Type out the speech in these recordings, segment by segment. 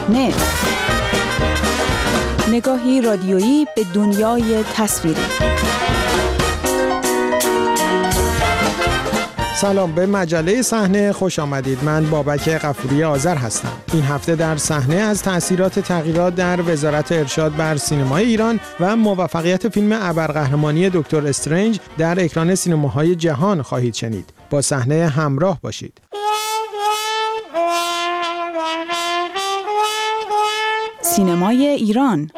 صحنه، نگاهی رادیویی به دنیای تصویری. سلام، به مجله صحنه خوش آمدید. من بابک غفوری آذر هستم. این هفته در صحنه از تأثیرات تغییرات در وزارت ارشاد بر سینمای ایران و موفقیت فیلم ابرقهرمانی دکتر استرنج در اکران سینماهای جهان خواهید شنید. با صحنه همراه باشید. سینمای ایران.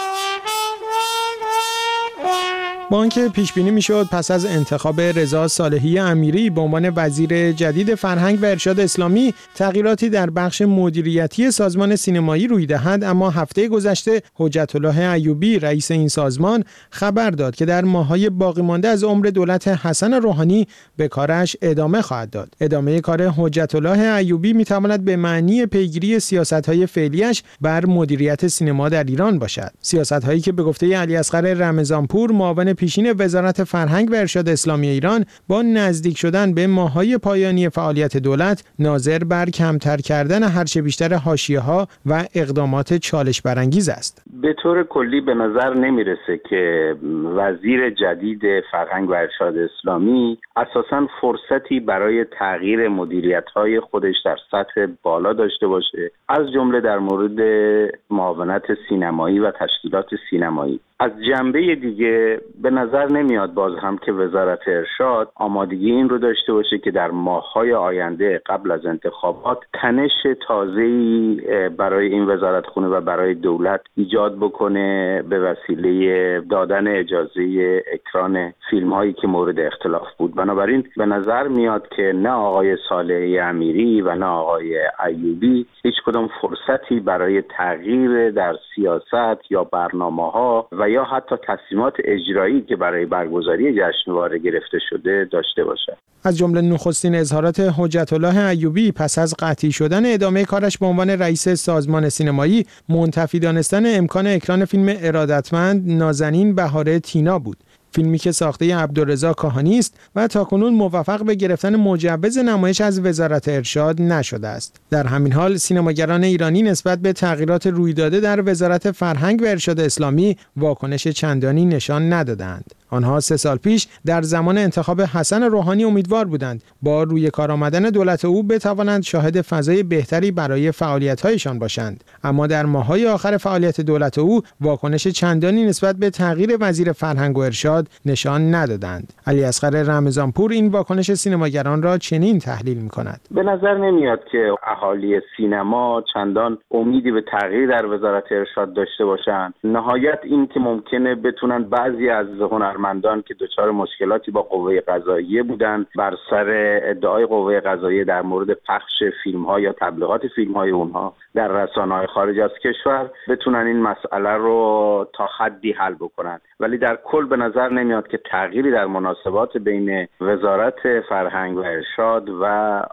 با آنکه پیش بینی میشد پس از انتخاب رضا صالحی امیری به عنوان وزیر جدید فرهنگ و ارشاد اسلامی تغییراتی در بخش مدیریتی سازمان سینمایی روی دهد، اما هفته گذشته حجت الله ایوبی رئیس این سازمان خبر داد که در ماه‌های باقی مانده از عمر دولت حسن روحانی به کارش ادامه خواهد داد. ادامه کار حجت الله ایوبی میتواند به معنی پیگیری سیاست‌های فعلیش بر مدیریت سینما در ایران باشد. سیاست‌هایی که به گفته علیاصغر رمضانپور معاون پیشین وزارت فرهنگ و ارشاد اسلامی ایران با نزدیک شدن به ماه‌های پایانی فعالیت دولت ناظر بر کمتر کردن هرچه بیشتر حاشیه‌ها و اقدامات چالش برانگیز است. به طور کلی به نظر نمیرسه که وزیر جدید فرهنگ و ارشاد اسلامی اساساً فرصتی برای تغییر مدیریت‌های خودش در سطح بالا داشته باشه، از جمله در مورد معاونت سینمایی و تشکیلات سینمایی. از جنبه دیگه به نظر نمیاد باز هم که وزارت ارشاد آمادگی این رو داشته باشه که در ماه‌های آینده قبل از انتخابات تنش تازه‌ای برای این وزارتخونه و برای دولت ایجاد بکنه به وسیله دادن اجازه اکران فیلم‌هایی که مورد اختلاف بود. بنابراین به نظر میاد که نه آقای صالحی امیری و نه آقای ایوبی هیچ کدام فرصتی برای تغییر در سیاست یا برنامه‌ها و یا حتی تصمیمات اجرایی که برای برگزاری جشنواره گرفته شده داشته باشد. از جمله نخستین اظهارات حجت الله ایوبی پس از قطعی شدن ادامه کارش به عنوان رئیس سازمان سینمایی منتفی دانستن امکان اکران فیلم ارادتمند نازنین بهاره تینا بود. فیلمی که ساخته عبدالرضا کاهانی است و تاکنون موفق به گرفتن مجوز نمایش از وزارت ارشاد نشده است. در همین حال سینماگران ایرانی نسبت به تغییرات رویداده در وزارت فرهنگ و ارشاد اسلامی واکنش چندانی نشان ندادند. آنها 3 سال پیش در زمان انتخاب حسن روحانی امیدوار بودند با روی کار آمدن دولت او بتوانند شاهد فضای بهتری برای فعالیت‌هایشان باشند، اما در ماه‌های آخر فعالیت دولت او واکنش چندانی نسبت به تغییر وزیر فرهنگ و ارشاد نشان ندادند. علیاصغر رمضانپور این واکنش سینماگران را چنین تحلیل می‌کند: به نظر نمیاد که اهالی سینما چندان امیدی به تغییر در وزارت ارشاد داشته باشند. نهایت این که ممکنه بتونن بعضی از هنرمندان که دچار مشکلاتی با قوه قضاییه بودند بر سر ادعای قوه قضاییه در مورد پخش فیلم‌ها یا تبلیغات فیلم‌های اونها در رسانه‌های خارج از کشور بتونن این مسئله رو تا حدی حل بکنن، ولی در کل به نظر نمیاد که تغییری در مناسبات بین وزارت فرهنگ و ارشاد و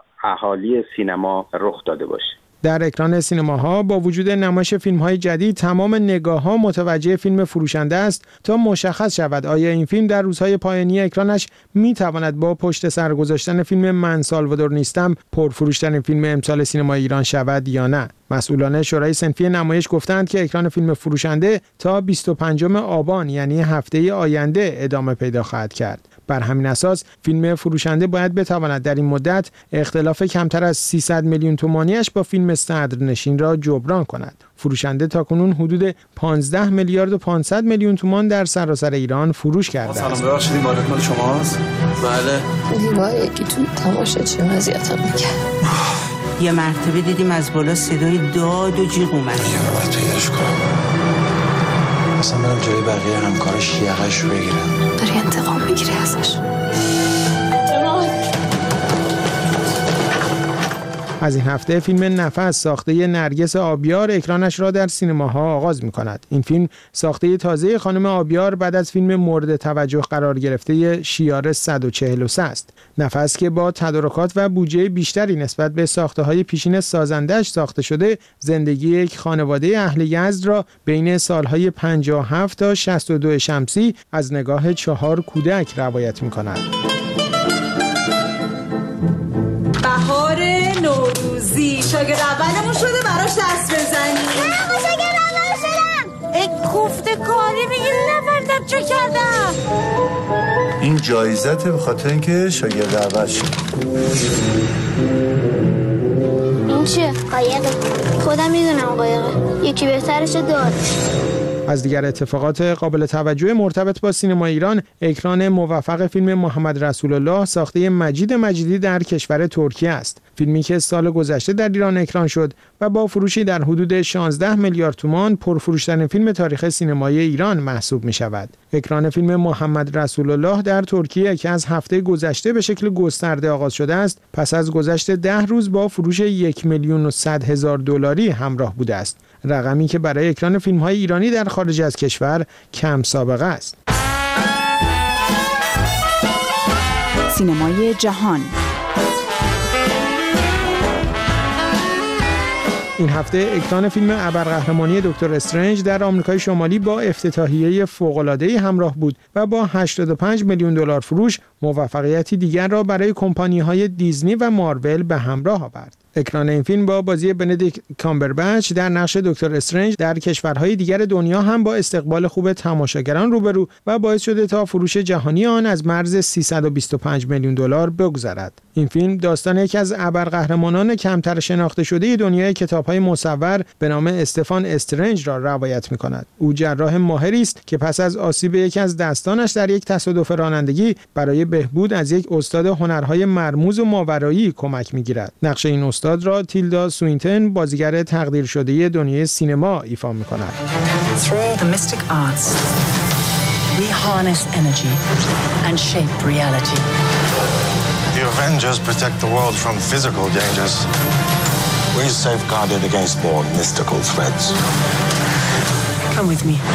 اهالی سینما رخ داده باشه. در اکران سینماها با وجود نمایش فیلم‌های جدید تمام نگاه‌ها متوجه فیلم فروشنده است تا مشخص شود آیا این فیلم در روزهای پایانی اکرانش می‌تواند با پشت سر گذاشتن فیلم من سالوادور نیستم پرفروش‌ترین فیلم امسال سینمای ایران شود یا نه. مسئولان شورای صنفی نمایش گفتند که اکران فیلم فروشنده تا 25 آبان یعنی هفته آینده ادامه پیدا خواهد کرد. بر همین اساس فیلم فروشنده باید بتواند در این مدت اختلاف کمتر از 300 میلیون تومانیش با فیلم صدرنشین را جبران کند. فروشنده تاکنون حدود 15 میلیارد و 500 میلیون تومان در سراسر ایران فروش کرده است. سلام، ببخشید این مال شماست؟ بله. دیوار یکی تو تماشاچی اذیتم می‌کرد. یه مرتبه دیدیم از بالا صدای داد و جیغ اومد. یه رو باید پیداش کنم. اصلا برم جای بقیه همکارش یقش رو بگیرم. داری انتقام بگیری ازش. از این هفته فیلم نفس ساخته نرگس آبیار اکرانش را در سینماها آغاز می‌کند. این فیلم ساخته تازه خانم آبیار بعد از فیلم مورد توجه قرار گرفته شیار 143 است. نفس که با تدارکات و بودجه بیشتری نسبت به ساخته‌های پیشین سازنده‌اش ساخته شده، زندگی یک خانواده اهل یزد را بین سال‌های 57 تا 62 شمسی از نگاه 4 کودک روایت می‌کند. بهار نوروزی شاگرد اولمون شده براش دست بزنیم. نه شاگرد اول شدم. ای کوفته کاری میگی نفردم چه کردم. این جایزته به خاطر اینکه شاگرد اول شد. این چیه؟ قایقه. خودم میدونم قایقه. یکی بهترش داره. از دیگر اتفاقات قابل توجه مرتبط با سینما ایران، اکران موفق فیلم محمد رسول الله ساخته مجید مجیدی در کشور ترکیه است. فیلمی که سال گذشته در ایران اکران شد و با فروشی در حدود 16 میلیارد تومان پرفروش‌ترین فیلم تاریخ سینمای ایران محسوب می‌شود. اکران فیلم محمد رسول الله در ترکیه که از هفته گذشته به شکل گسترده آغاز شده است، پس از گذشت 10 روز با فروش 1,100,000 دلاری همراه بوده است. رقمی که برای اکران فیلم‌های ایرانی در خارج از کشور کم سابقه است. سینمای جهان. این هفته اکران فیلم ابرقهرمانی دکتر استرنج در آمریکای شمالی با افتتاحیه فوق‌العاده‌ای همراه بود و با 85 میلیون دلار فروش موفقیتی دیگر را برای کمپانی‌های دیزنی و مارول به همراه آورد. اکران این فیلم با بازی بندیکت کامبربچ در نقش دکتر استرنج در کشورهای دیگر دنیا هم با استقبال خوب تماشاگران روبرو و باعث شده تا فروش جهانی آن از مرز 325 میلیون دلار بگذرد. این فیلم داستان یکی از ابرقهرمانان کمتر شناخته شده دنیای کتاب‌های مصور به نام استفان استرنج را روایت می‌کند. او جراح ماهری است که پس از آسیب یکی از دستانش در یک تصادف رانندگی برای بهبود از یک استاد هنرهای مرموز و ماورایی کمک می‌گیرد. نقش این استاد را تیلدا سوینتن، بازیگر تقدیر شده دنیای سینما، ایفا می‌کند. Through the mystic arts, we harness energy and shape reality. The Avengers protect the world from physical dangers. We safeguard it against more mystical threats. Come with me.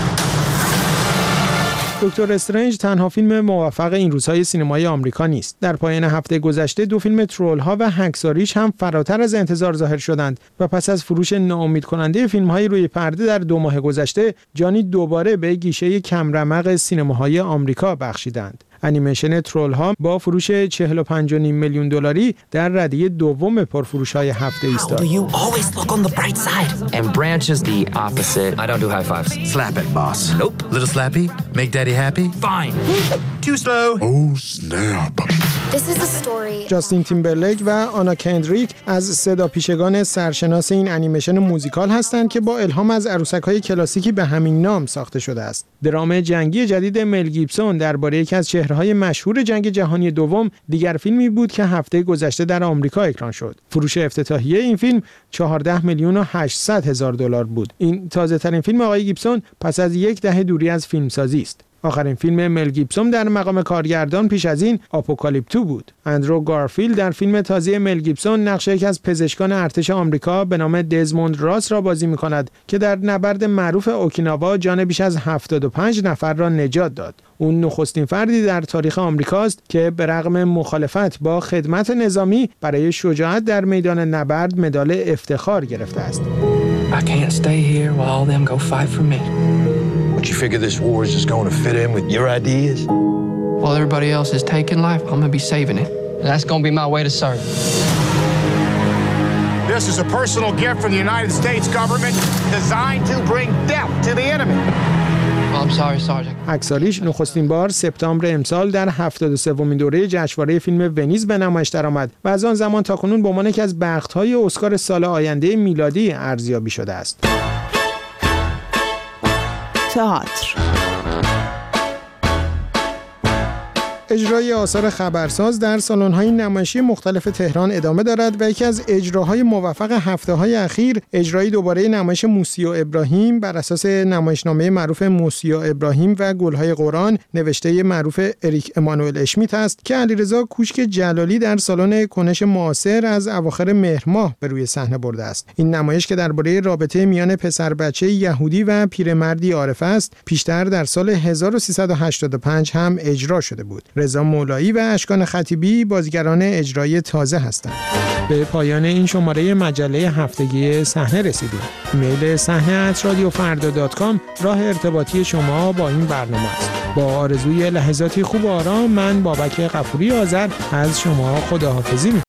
دکتر استرنج تنها فیلم موفق این روزهای سینمای آمریکا نیست. در پایان هفته گذشته 2 فیلم ترول‌ها و هکساریش هم فراتر از انتظار ظاهر شدند و پس از فروش ناامیدکننده فیلم‌های روی پرده در 2 ماه گذشته، جانی دوباره به گیشه کمرمق سینماهای آمریکا بخشیدند. انیمیشن ترول‌ها با فروش 45.5 میلیون دلاری در رده دوم پرفروش‌های هفته ایستاد. You always look on the bright side. And Branch is the opposite. I don't do high fives. Slap it, boss. Nope. Little slappy? Make daddy happy? Fine. Too slow. Oh, snap. This is the story. جاستین تیمبرلیک و آنا کندریک از صدا پیشگان سرشناس این انیمیشن موزیکال هستند که با الهام از عروسک‌های کلاسیکی به همین نام ساخته شده است. درام جنگی جدید مل گیبسون درباره یکی از چهره‌های مشهور جنگ جهانی دوم دیگر فیلمی بود که هفته گذشته در آمریکا اکران شد. فروش افتتاحیه این فیلم 14,800,000 دلار بود. این تازه‌ترین فیلم آقای گیبسون پس از 10 دهه دوری از فیلمسازی است. آخرین فیلم مل گیبسون در مقام کارگردان پیش از این آپوکالیپتو بود. اندرو گارفیلد در فیلم تازه مل گیبسون نقش یکی از پزشکان ارتش آمریکا به نام دزموند راس را بازی می‌کند که در نبرد معروف اوکیناوا جان بیش از 75 نفر را نجات داد. اون نخستین فردی در تاریخ آمریکاست که به رغم مخالفت با خدمت نظامی برای شجاعت در میدان نبرد مدال افتخار گرفته است. I can't stay here while all them go fight for me. But you figure this war is just going to fit in with your ideas? While everybody else is taking life, I'm going to be saving it. And that's going to be my way to serve. This is a personal gift from the United States government designed to bring death to the enemy. I'm sorry, Sergeant. هکساریش نخستین بار سپتامبر امسال در 73مین دوره جشنواره فیلم ونیز به نمایش درآمد و از آن زمان تاکنون به عنوان یکی از بخت‌های اسکار سال آینده میلادی ارزیابی شده است. تئاتر. اجرای آثار خبرساز در سالن‌های نمایشی مختلف تهران ادامه دارد و یکی از اجراهای موفق هفته‌های اخیر اجرای دوباره نمایش موسی و ابراهیم بر اساس نمایشنامه معروف موسی و ابراهیم و گل‌های قرآن نوشته معروف اریک امانوئل اشمیت است که علیرضا کوشک جلالی در سالن کنش معاصر از اواخر مهر ماه به روی صحنه برده است. این نمایش که درباره رابطه میان پسر بچه یهودی و پیرمردی عارف است، پیشتر در سال 1385 هم اجرا شده بود. رضا مولایی و اشکان خطیبی بازیگران اجرایی تازه هستند. به پایان این شماره مجله هفتگی صحنه رسیدیم. ایمیل صحنه@radiofarda.com راه ارتباطی شما با این برنامه است. با آرزوی لحظاتی خوب و آرام، من بابک غفوری آذر از شما خداحافظی می‌کنم.